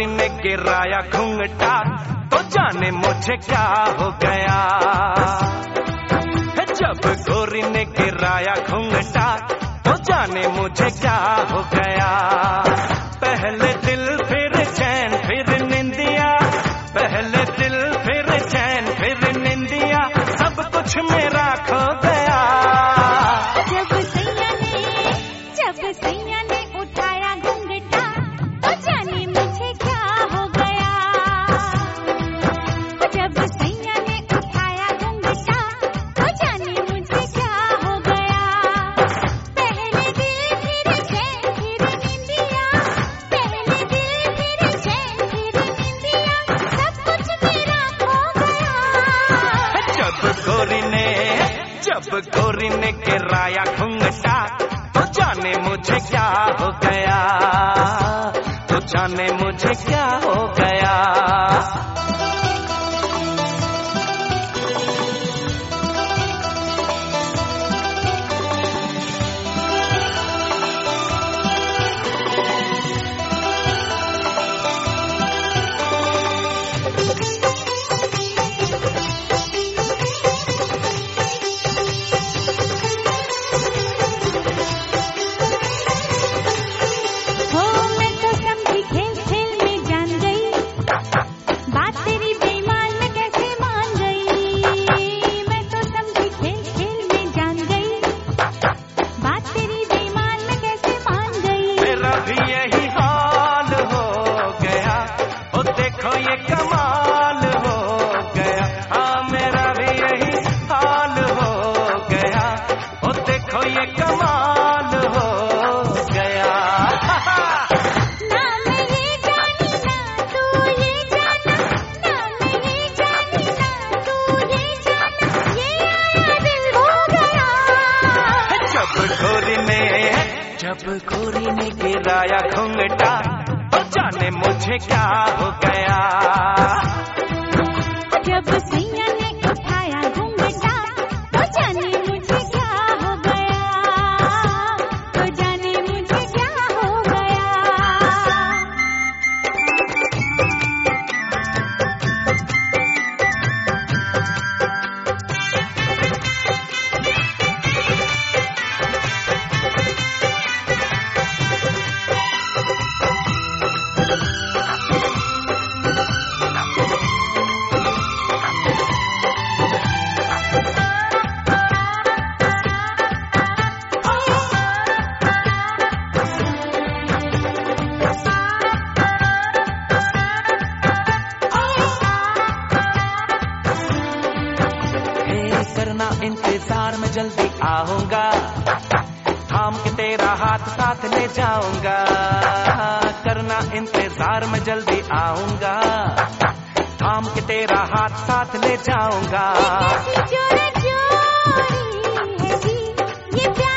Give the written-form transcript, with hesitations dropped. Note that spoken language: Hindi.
ने गिराया घूंघटा तो जाने मुझे क्या हो गया। जब गोरी ने गिराया घूंघटा तो जाने मुझे क्या हो गया। पहले दिल फिर चैन फिर निंदिया, पहले दिल फिर चैन फिर निंदिया, सब कुछ मेरा खो गया। जब सैया ने उठाया घूंघटा तो जाने मुझे क्या हो गया। जब सैया ने उठाया घूंघटा तो जाने मुझे क्या हो गया। पहले दिल फिर चैन फिर निंदिया, पहले दिल फिर चैन फिर निंदिया, सब कुछ मेरा खो गया। जब गोरी ने गिराया घूंघटा तो जाने मुझे क्या हो गया, तो जाने मुझे क्या हो गया। देखो ये कमाल हो गया, हाँ मेरा भी यही हाल हो गया। ओ देखो ये कमाल हो गया। ना मैं ये जानी ना तू ये जाना, ना मैं ये जानी ना तू ये जाना, ये आया दिल हो गया। जब गोरी ने गिराया घूंघटा तो जाने मुझे क्या हो गया। जब सैया ने उठाया घूंघटा तो जाने मुझे क्या हो गया, तो जाने मुझे क्या हो गया। करना इंतजार में जल्दी आऊंगा, थाम के तेरा हाथ साथ ले जाऊंगा। करना इंतजार में जल्दी आऊंगा, थाम के तेरा हाथ साथ ले जाऊंगा। ये कैसी जोरा जोरी है जी, ये